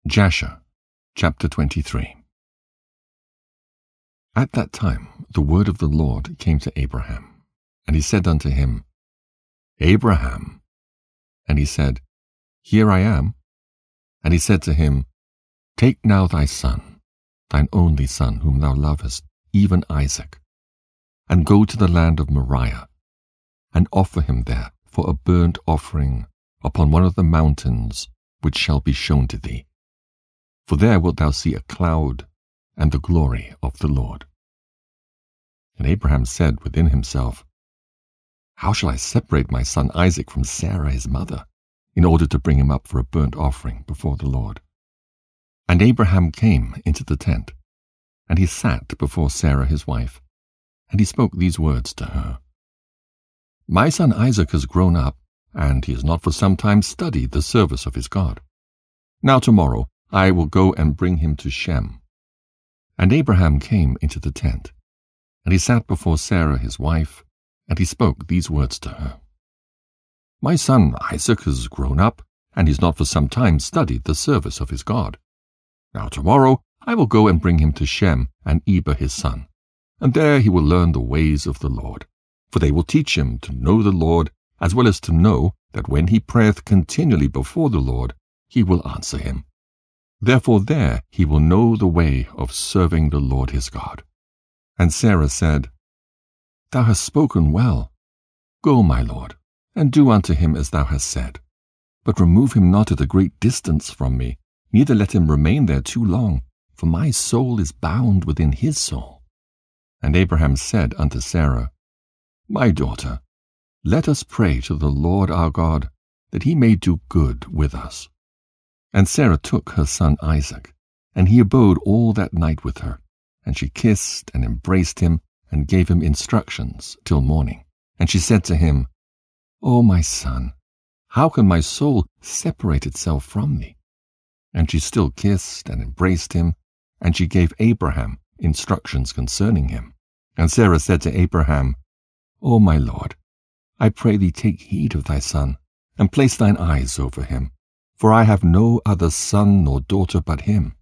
Jasher, chapter 23. At that time the word of the Lord came to Abraham, and he said unto him, Abraham. And he said, Here I am. And he said to him, Take now thy son, thine only son, whom thou lovest, even Isaac, and go to the land of Moriah, and offer him there for a burnt offering upon one of the mountains which shall be shown to thee. For there wilt thou see a cloud and the glory of the Lord. And Abraham said within himself, How shall I separate my son Isaac from Sarah his mother, in order to bring him up for a burnt offering before the Lord? And Abraham came into the tent, and he sat before Sarah his wife, and he spoke these words to her. My son Isaac has grown up, and he has not for some time studied the service of his God. Now tomorrow I will go and bring him to Shem. And Abraham came into the tent, and he sat before Sarah his wife, and he spoke these words to her. My son Isaac has grown up, and he has not for some time studied the service of his God. Now tomorrow I will go and bring him to Shem and Eber his son, and there he will learn the ways of the Lord, for they will teach him to know the Lord, as well as to know that when he prayeth continually before the Lord, he will answer him. Therefore there he will know the way of serving the Lord his God. And Sarah said, Thou hast spoken well. Go, my lord, and do unto him as thou hast said. But remove him not at a great distance from me, neither let him remain there too long, for my soul is bound within his soul. And Abraham said unto Sarah, My daughter, let us pray to the Lord our God, that he may do good with us. And Sarah took her son Isaac, and he abode all that night with her, and she kissed and embraced him, and gave him instructions till morning. And she said to him, O my son, how can my soul separate itself from thee? And she still kissed and embraced him, and she gave Abraham instructions concerning him. And Sarah said to Abraham, O my lord, I pray thee take heed of thy son, and place thine eyes over him, for I have no other son nor daughter but him.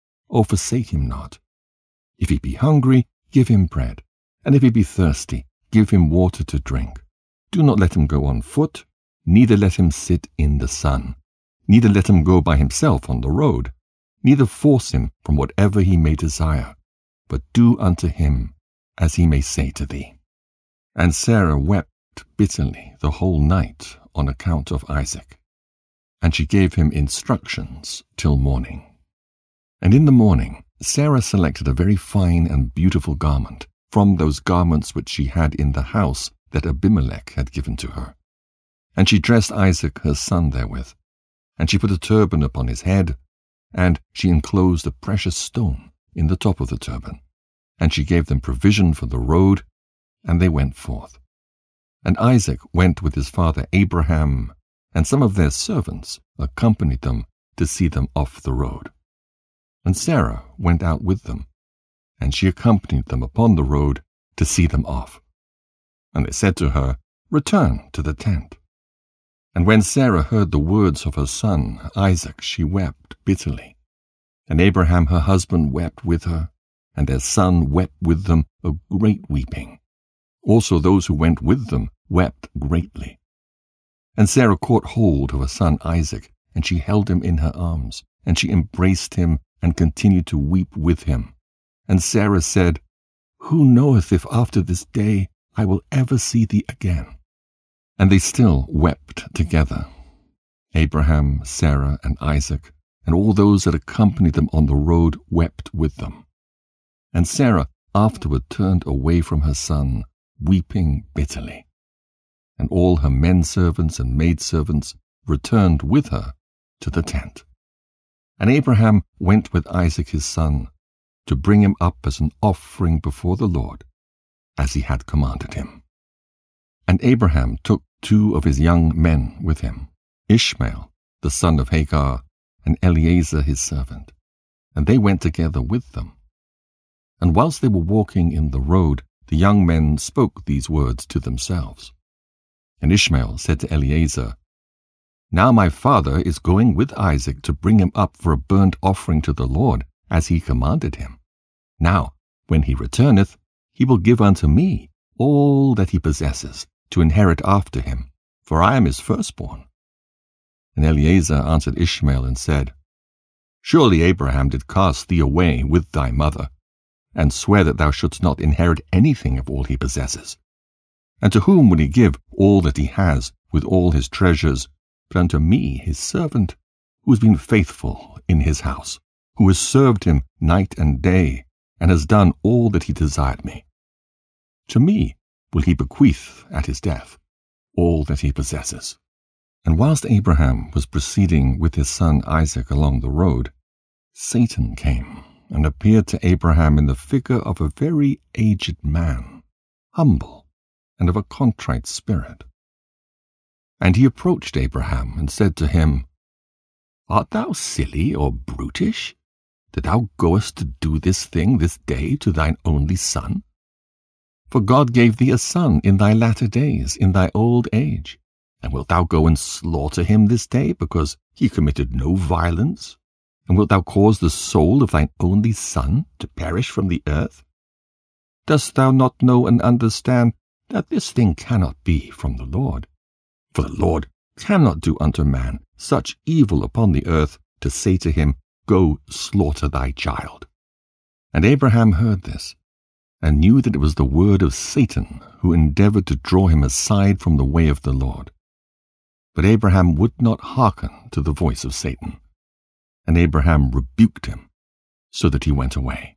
O forsake him not. If he be hungry, give him bread, and if he be thirsty, give him water to drink. Do not let him go on foot, neither let him sit in the sun, neither let him go by himself on the road, neither force him from whatever he may desire, but do unto him as he may say to thee. And Sarah wept bitterly the whole night on account of Isaac. And she gave him instructions till morning. And in the morning Sarah selected a very fine and beautiful garment from those garments which she had in the house that Abimelech had given to her. And she dressed Isaac her son therewith, and she put a turban upon his head, and she enclosed a precious stone in the top of the turban. And she gave them provision for the road, and they went forth. And Isaac went with his father Abraham, and some of their servants accompanied them to see them off the road. And Sarah went out with them, and she accompanied them upon the road to see them off. And they said to her, Return to the tent. And when Sarah heard the words of her son Isaac, she wept bitterly. And Abraham her husband wept with her, and their son wept with them a great weeping. Also those who went with them wept greatly. And Sarah caught hold of her son Isaac, and she held him in her arms, and she embraced him, and continued to weep with him. And Sarah said, Who knoweth if after this day I will ever see thee again? And they still wept together, Abraham, Sarah, and Isaac, and all those that accompanied them on the road wept with them. And Sarah afterward turned away from her son, weeping bitterly. And all her men-servants and maidservants returned with her to the tent. And Abraham went with Isaac his son, to bring him up as an offering before the Lord, as he had commanded him. And Abraham took 2 of his young men with him, Ishmael, the son of Hagar, and Eliezer his servant, and they went together with them. And whilst they were walking in the road, the young men spoke these words to themselves. And Ishmael said to Eliezer, Now my father is going with Isaac to bring him up for a burnt offering to the Lord, as he commanded him. Now, when he returneth, he will give unto me all that he possesses, to inherit after him, for I am his firstborn. And Eliezer answered Ishmael and said, Surely Abraham did cast thee away with thy mother, and swear that thou shouldst not inherit anything of all he possesses. And to whom would he give all that he has, with all his treasures, but unto me, his servant, who has been faithful in his house, who has served him night and day, and has done all that he desired me? To me will he bequeath at his death all that he possesses. And whilst Abraham was proceeding with his son Isaac along the road, Satan came and appeared to Abraham in the figure of a very aged man, humble and of a contrite spirit. And he approached Abraham and said to him, Art thou silly or brutish, that thou goest to do this thing this day to thine only son? For God gave thee a son in thy latter days, in thy old age. And wilt thou go and slaughter him this day, because he committed no violence? And wilt thou cause the soul of thine only son to perish from the earth? Dost thou not know and understand that this thing cannot be from the Lord? For the Lord cannot do unto man such evil upon the earth, to say to him, Go slaughter thy child. And Abraham heard this, and knew that it was the word of Satan, who endeavored to draw him aside from the way of the Lord. But Abraham would not hearken to the voice of Satan. And Abraham rebuked him, so that he went away.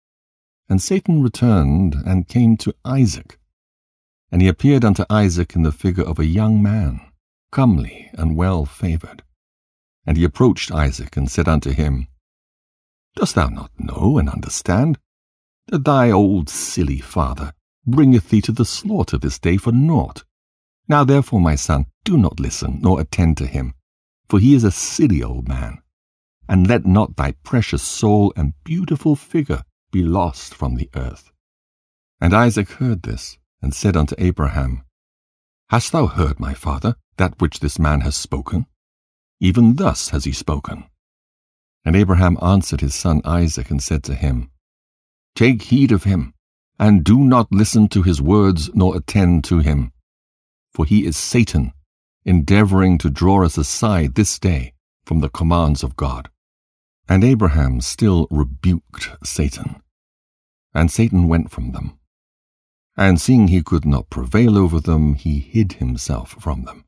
And Satan returned and came to Isaac. And he appeared unto Isaac in the figure of a young man, comely and well-favored. And he approached Isaac and said unto him, Dost thou not know and understand that thy old silly father bringeth thee to the slaughter this day for naught? Now therefore, my son, do not listen nor attend to him, for he is a silly old man. And let not thy precious soul and beautiful figure be lost from the earth. And Isaac heard this, and said unto Abraham, Hast thou heard, my father, that which this man has spoken? Even thus has he spoken. And Abraham answered his son Isaac, and said to him, Take heed of him, and do not listen to his words, nor attend to him. For he is Satan, endeavoring to draw us aside this day from the commands of God. And Abraham still rebuked Satan. And Satan went from them. And seeing he could not prevail over them, he hid himself from them.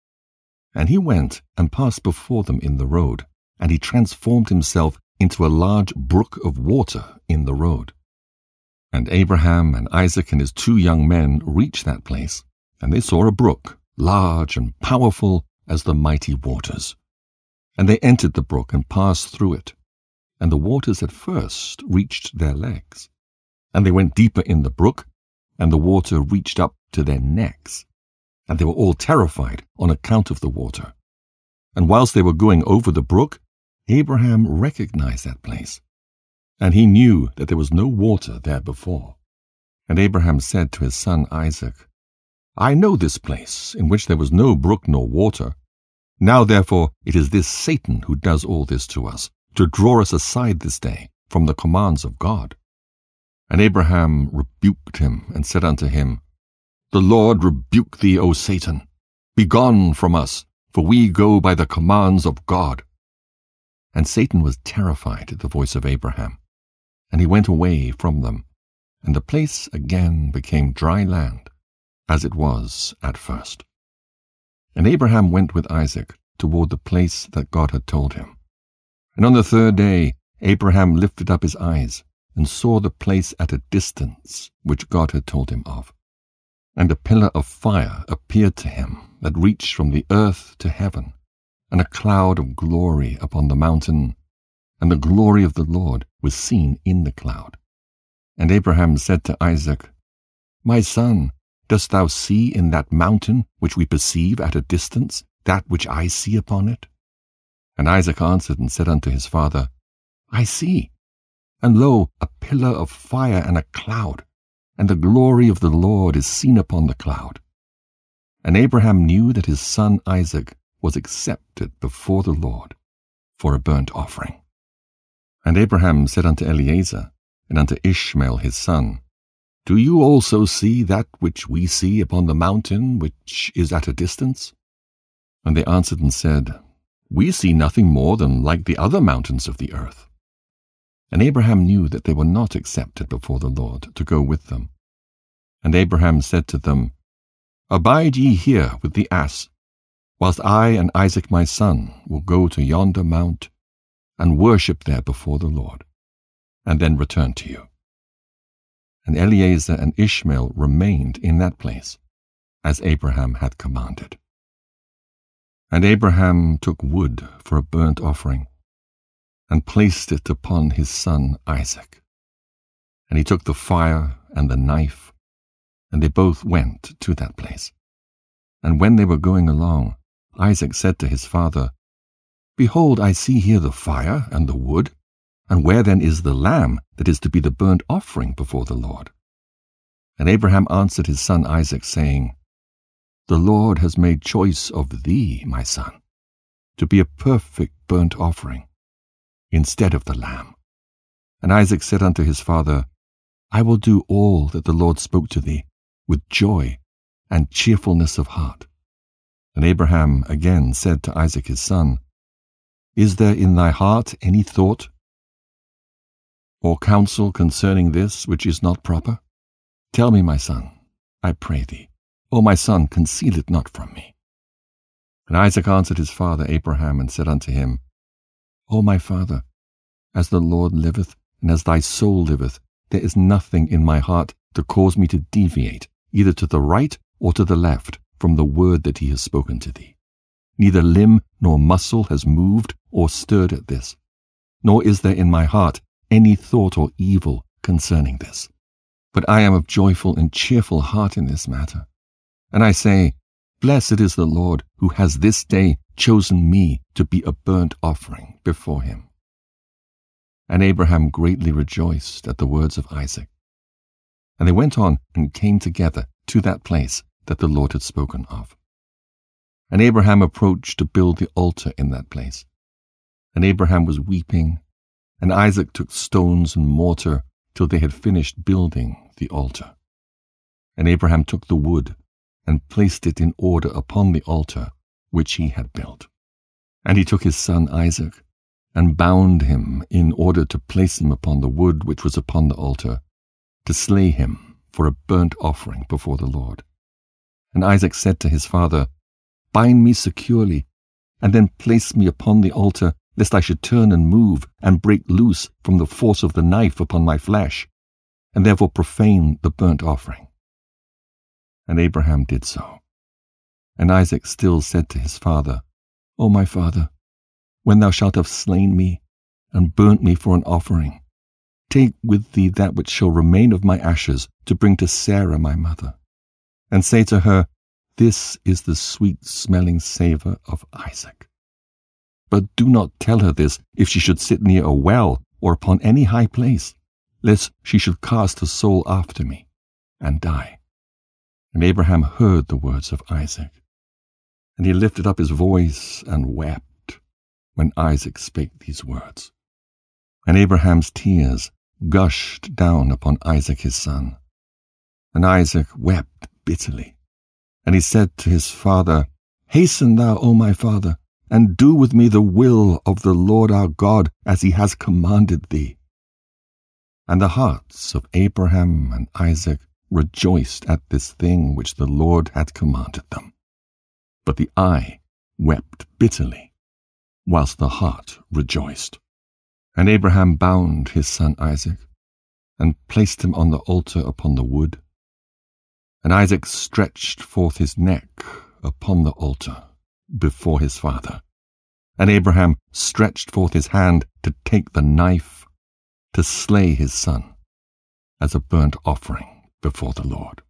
And he went and passed before them in the road, and he transformed himself into a large brook of water in the road. And Abraham and Isaac and his 2 young men reached that place, and they saw a brook, large and powerful as the mighty waters. And they entered the brook and passed through it, and the waters at first reached their legs. And they went deeper in the brook, and the water reached up to their necks. And they were all terrified on account of the water. And whilst they were going over the brook, Abraham recognized that place, and he knew that there was no water there before. And Abraham said to his son Isaac, I know this place, in which there was no brook nor water. Now therefore it is this Satan who does all this to us, to draw us aside this day from the commands of God. And Abraham rebuked him, and said unto him, The Lord rebuke thee, O Satan. Begone from us, for we go by the commands of God. And Satan was terrified at the voice of Abraham, and he went away from them, and the place again became dry land, as it was at first. And Abraham went with Isaac toward the place that God had told him. And on the 3rd day Abraham lifted up his eyes, and saw the place at a distance which God had told him of. And a pillar of fire appeared to him that reached from the earth to heaven, and a cloud of glory upon the mountain, and the glory of the Lord was seen in the cloud. And Abraham said to Isaac, My son, dost thou see in that mountain which we perceive at a distance that which I see upon it? And Isaac answered and said unto his father, I see, and lo, a pillar of fire and a cloud, and the glory of the Lord is seen upon the cloud. And Abraham knew that his son Isaac was accepted before the Lord for a burnt offering. And Abraham said unto Eliezer and unto Ishmael his son, Do you also see that which we see upon the mountain which is at a distance? And they answered and said, We see nothing more than like the other mountains of the earth. And Abraham knew that they were not accepted before the Lord to go with them. And Abraham said to them, Abide ye here with the ass, whilst I and Isaac my son will go to yonder mount, and worship there before the Lord, and then return to you. And Eliezer and Ishmael remained in that place, as Abraham had commanded. And Abraham took wood for a burnt offering, and placed it upon his son Isaac. And he took the fire and the knife, and they both went to that place. And when they were going along, Isaac said to his father, Behold, I see here the fire and the wood, and where then is the lamb that is to be the burnt offering before the Lord? And Abraham answered his son Isaac, saying, The Lord has made choice of thee, my son, to be a perfect burnt offering, instead of the lamb. And Isaac said unto his father, I will do all that the Lord spoke to thee, with joy and cheerfulness of heart. And Abraham again said to Isaac his son, Is there in thy heart any thought or counsel concerning this which is not proper? Tell me, my son, I pray thee. O my son, conceal it not from me. And Isaac answered his father Abraham, and said unto him, O my father, as the Lord liveth, and as thy soul liveth, there is nothing in my heart to cause me to deviate, either to the right or to the left, from the word that he has spoken to thee. Neither limb nor muscle has moved or stirred at this, nor is there in my heart any thought or evil concerning this. But I am of joyful and cheerful heart in this matter. And I say, Blessed is the Lord, who has this day chosen me to be a burnt offering before him. And Abraham greatly rejoiced at the words of Isaac. And they went on and came together to that place that the Lord had spoken of. And Abraham approached to build the altar in that place. And Abraham was weeping, and Isaac took stones and mortar till they had finished building the altar. And Abraham took the wood and placed it in order upon the altar which he had built. And he took his son Isaac, and bound him in order to place him upon the wood which was upon the altar, to slay him for a burnt offering before the Lord. And Isaac said to his father, Bind me securely, and then place me upon the altar, lest I should turn and move, and break loose from the force of the knife upon my flesh, and therefore profane the burnt offering. And Abraham did so. And Isaac still said to his father, O my father, when thou shalt have slain me, and burnt me for an offering, take with thee that which shall remain of my ashes, to bring to Sarah my mother, and say to her, This is the sweet-smelling savour of Isaac. But do not tell her this if she should sit near a well or upon any high place, lest she should cast her soul after me, and die. And Abraham heard the words of Isaac, and he lifted up his voice and wept when Isaac spake these words. And Abraham's tears gushed down upon Isaac his son. And Isaac wept bitterly. And he said to his father, Hasten thou, O my father, and do with me the will of the Lord our God, as he has commanded thee. And the hearts of Abraham and Isaac rejoiced at this thing which the Lord had commanded them. But the eye wept bitterly, whilst the heart rejoiced. And Abraham bound his son Isaac, and placed him on the altar upon the wood. And Isaac stretched forth his neck upon the altar before his father. And Abraham stretched forth his hand to take the knife to slay his son as a burnt offering before the Lord.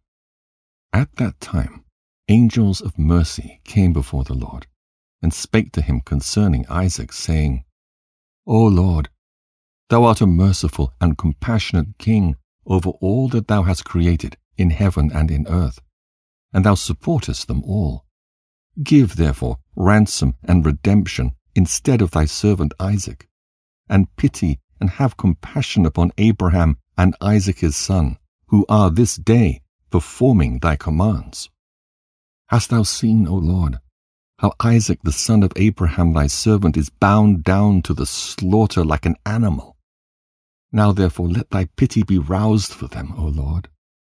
At that time, angels of mercy came before the Lord, and spake to him concerning Isaac, saying, O Lord, thou art a merciful and compassionate king over all that thou hast created in heaven and in earth, and thou supportest them all. Give, therefore, ransom and redemption instead of thy servant Isaac, and pity and have compassion upon Abraham and Isaac his son, who are this day performing thy commands. Hast thou seen, O Lord, how Isaac the son of Abraham thy servant is bound down to the slaughter like an animal? Now therefore let thy pity be roused for them, O Lord.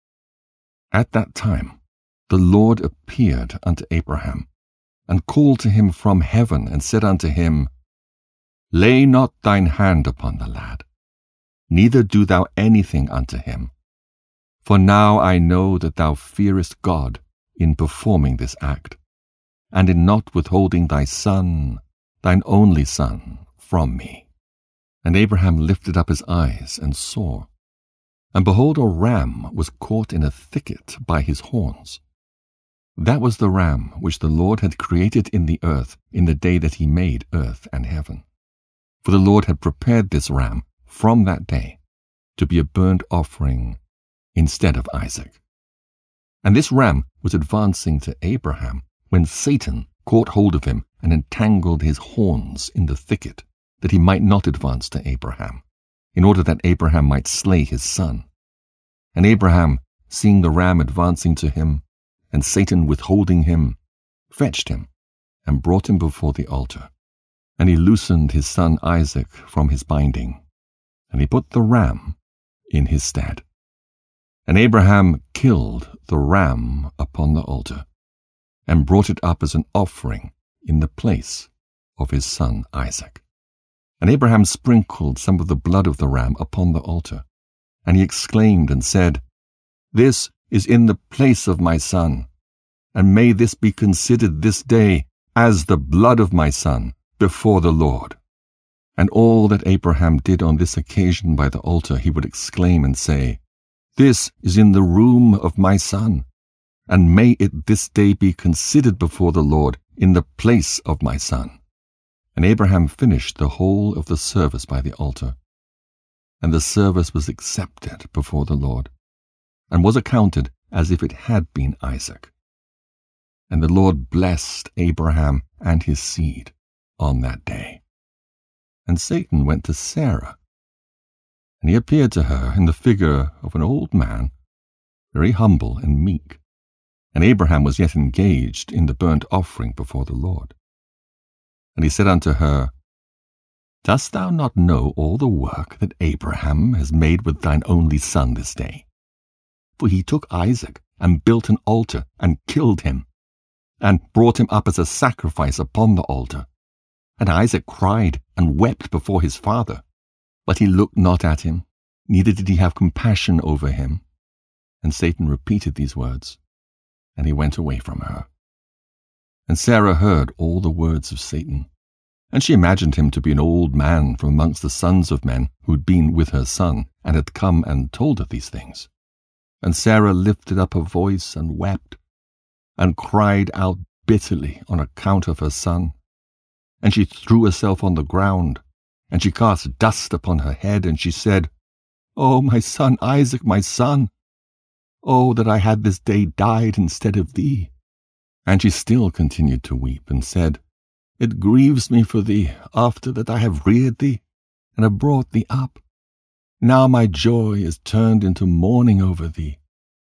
At that time the Lord appeared unto Abraham, and called to him from heaven, and said unto him, Lay not thine hand upon the lad, neither do thou anything unto him. For now I know that thou fearest God in performing this act, and in not withholding thy son, thine only son, from me. And Abraham lifted up his eyes and saw, and behold, a ram was caught in a thicket by his horns. That was the ram which the Lord had created in the earth in the day that he made earth and heaven. For the Lord had prepared this ram from that day to be a burnt offering instead of Isaac. And this ram was advancing to Abraham when Satan caught hold of him and entangled his horns in the thicket, that he might not advance to Abraham, in order that Abraham might slay his son. And Abraham, seeing the ram advancing to him, and Satan withholding him, fetched him, and brought him before the altar. And he loosened his son Isaac from his binding, and he put the ram in his stead. And Abraham killed the ram upon the altar, and brought it up as an offering in the place of his son Isaac. And Abraham sprinkled some of the blood of the ram upon the altar, and he exclaimed and said, This is in the place of my son, and may this be considered this day as the blood of my son before the Lord. And all that Abraham did on this occasion by the altar he would exclaim and say, This is in the room of my son, and may it this day be considered before the Lord in the place of my son. And Abraham finished the whole of the service by the altar, and the service was accepted before the Lord, and was accounted as if it had been Isaac. And the Lord blessed Abraham and his seed on that day. And Satan went to Sarah, and he appeared to her in the figure of an old man, very humble and meek. And Abraham was yet engaged in the burnt offering before the Lord. And he said unto her, Dost thou not know all the work that Abraham has made with thine only son this day? For he took Isaac, and built an altar, and killed him, and brought him up as a sacrifice upon the altar. And Isaac cried and wept before his father, but he looked not at him, neither did he have compassion over him. And Satan repeated these words, and he went away from her. And Sarah heard all the words of Satan, and she imagined him to be an old man from amongst the sons of men who had been with her son, and had come and told her these things. And Sarah lifted up her voice and wept, and cried out bitterly on account of her son. And she threw herself on the ground, and she cast dust upon her head, and she said, O my son Isaac, my son! Oh, that I had this day died instead of thee! And she still continued to weep, and said, It grieves me for thee, after that I have reared thee, and have brought thee up. Now my joy is turned into mourning over thee.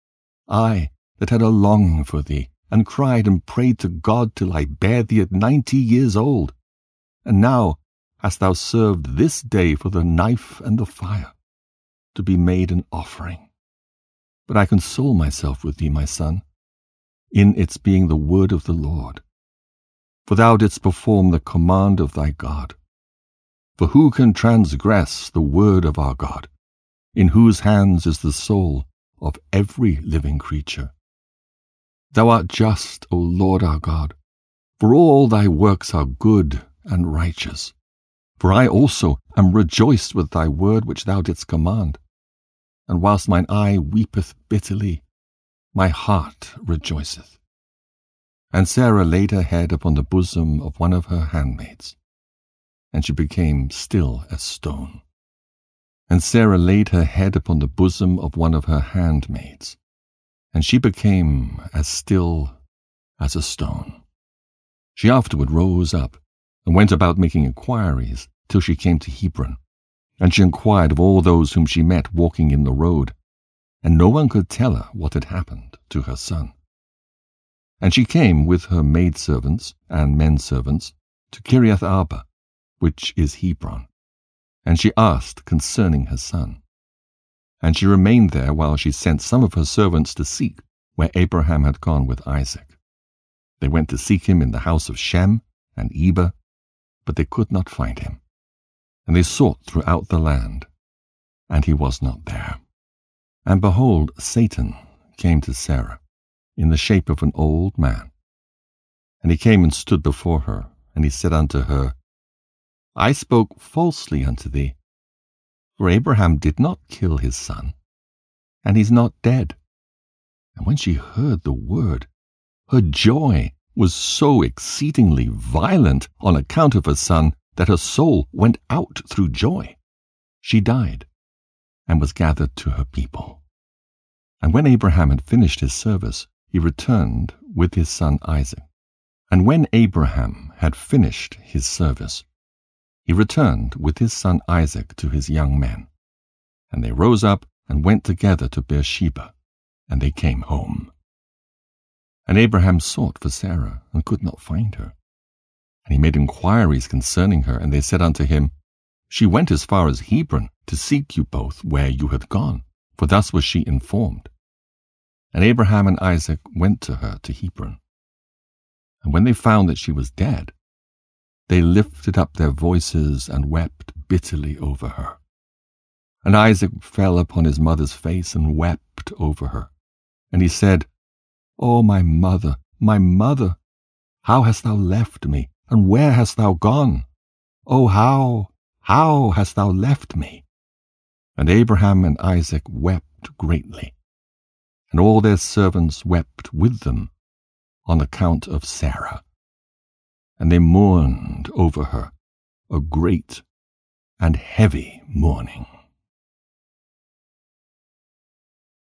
I, that had a longing for thee, and cried and prayed to God till I bare thee at 90 years old. And now hast thou served this day for the knife and the fire, to be made an offering. But I console myself with thee, my son, in its being the word of the Lord. For thou didst perform the command of thy God. For who can transgress the word of our God, in whose hands is the soul of every living creature? Thou art just, O Lord our God, for all thy works are good and righteous. For I also am rejoiced with thy word which thou didst command. And whilst mine eye weepeth bitterly, my heart rejoiceth. And Sarah laid her head upon the bosom of one of her handmaids, and she became still as stone. And Sarah laid her head upon the bosom of one of her handmaids, and she became as still as a stone. She afterward rose up and went about making inquiries till she came to Hebron. And she inquired of all those whom she met walking in the road, and no one could tell her what had happened to her son. And she came with her maidservants and menservants to Kiriath Arba, which is Hebron, and she asked concerning her son. And she remained there while she sent some of her servants to seek where Abraham had gone with Isaac. They went to seek him in the house of Shem and Eber, but they could not find him. And they sought throughout the land, and he was not there. And behold, Satan came to Sarah in the shape of an old man. And he came and stood before her, and he said unto her, I spoke falsely unto thee, for Abraham did not kill his son, and he's not dead. And when she heard the word, her joy was so exceedingly violent on account of her son that her soul went out through joy. She died, and was gathered to her people. And when Abraham had finished his service, he returned with his son Isaac. And when Abraham had finished his service, he returned with his son Isaac to his young men. And they rose up and went together to Beersheba, and they came home. And Abraham sought for Sarah, and could not find her. And he made inquiries concerning her, and they said unto him, She went as far as Hebron to seek you both where you had gone, for thus was she informed. And Abraham and Isaac went to her to Hebron. And when they found that she was dead, they lifted up their voices and wept bitterly over her. And Isaac fell upon his mother's face and wept over her. And he said, O my mother, how hast thou left me, and where hast thou gone? O how hast thou left me? And Abraham and Isaac wept greatly, and all their servants wept with them on account of Sarah. And they mourned over her a great and heavy mourning.